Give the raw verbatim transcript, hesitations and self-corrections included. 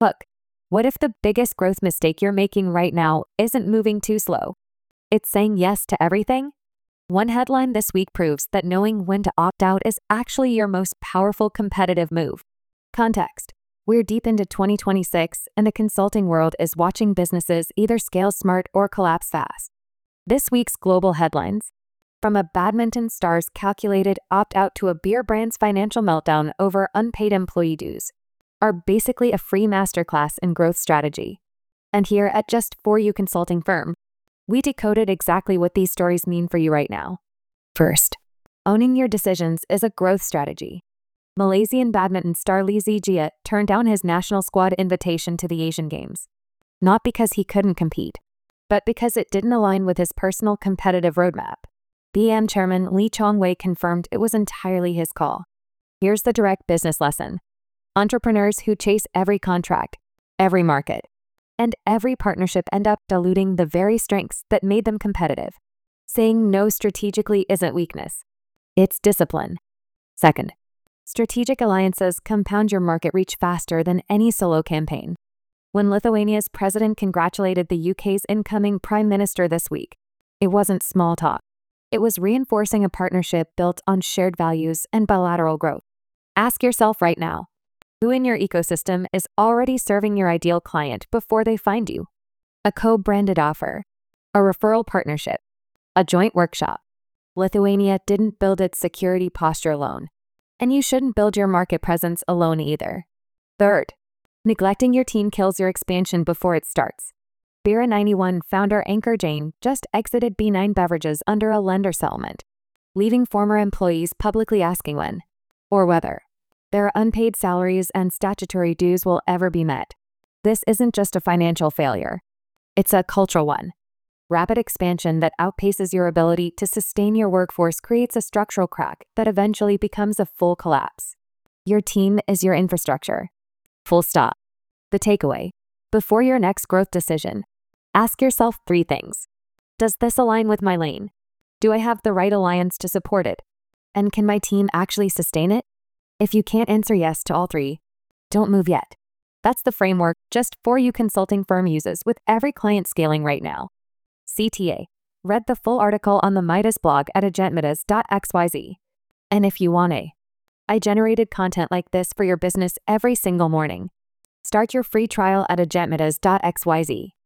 Look, what if the biggest growth mistake you're making right now isn't moving too slow? It's saying yes to everything? One headline this week proves that knowing when to opt out is actually your most powerful competitive move. Context: we're deep into twenty twenty-six, and the consulting world is watching businesses either scale smart or collapse fast. This week's global headlines: from a badminton star's calculated opt-out to a beer brand's financial meltdown over unpaid employee dues, are basically a free masterclass in growth strategy. And here at Just For You Consulting Firm, we decoded exactly what these stories mean for you right now. First, owning your decisions is a growth strategy. Malaysian badminton star Lee Zijia turned down his national squad invitation to the Asian Games, not because he couldn't compete, but because it didn't align with his personal competitive roadmap. B M Chairman Lee Chong-wei confirmed it was entirely his call. Here's the direct business lesson. Entrepreneurs who chase every contract, every market, and every partnership end up diluting the very strengths that made them competitive. Saying no strategically isn't weakness. It's discipline. Second, strategic alliances compound your market reach faster than any solo campaign. When Lithuania's president congratulated the U K's incoming prime minister this week, it wasn't small talk. It was reinforcing a partnership built on shared values and bilateral growth. Ask yourself right now, who in your ecosystem is already serving your ideal client before they find you? A co-branded offer, a referral partnership, a joint workshop. Lithuania didn't build its security posture alone, and you shouldn't build your market presence alone either. Third, neglecting your team kills your expansion before it starts. Bira ninety-one founder Ankur Jain just exited B nine Beverages under a lender settlement, leaving former employees publicly asking when, or whether, their unpaid salaries and statutory dues will ever be met. This isn't just a financial failure. It's a cultural one. Rapid expansion that outpaces your ability to sustain your workforce creates a structural crack that eventually becomes a full collapse. Your team is your infrastructure. Full stop. The takeaway: before your next growth decision, ask yourself three things. Does this align with my lane? Do I have the right alliance to support it? And can my team actually sustain it? If you can't answer yes to all three, don't move yet. That's the framework Just For You Consulting Firm uses with every client scaling right now. C T A. Read the full article on the Midas blog at agentmidas dot x y z. And if you want a, I generated content like this for your business every single morning. Start your free trial at agentmidas dot x y z.